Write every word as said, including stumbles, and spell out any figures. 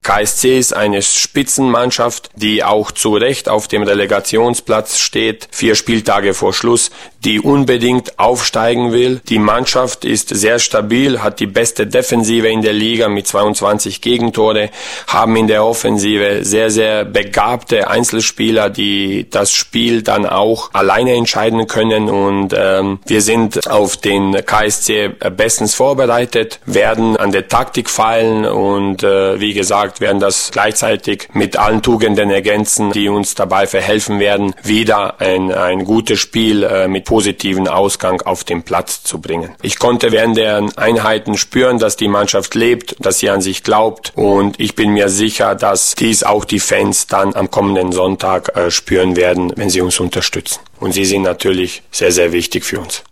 K S C ist eine Spitzenmannschaft, die auch zu Recht auf dem Relegationsplatz steht, vier Spieltage vor Schluss, die unbedingt aufsteigen will. Die Mannschaft ist sehr stabil, hat die beste Defensive in der Liga mit zweiundzwanzig Gegentore, haben in der Offensive sehr, sehr begabte Einzelspieler, die das Spiel dann auch alleine entscheiden können, und ähm, wir sind auf den K S C bestens vorbereitet, werden an der Taktik feilen und äh, wie gesagt, werden das gleichzeitig mit allen Tugenden ergänzen, die uns dabei verhelfen werden, wieder ein, ein gutes Spiel äh, mit positiven Ausgang auf den Platz zu bringen. Ich konnte während der Einheiten spüren, dass die Mannschaft lebt, dass sie an sich glaubt, und ich bin mir sicher, dass dies auch die Fans dann am kommenden Sonntag äh, spüren werden, wenn sie uns unterstützen. Und sie sind natürlich sehr, sehr wichtig für uns.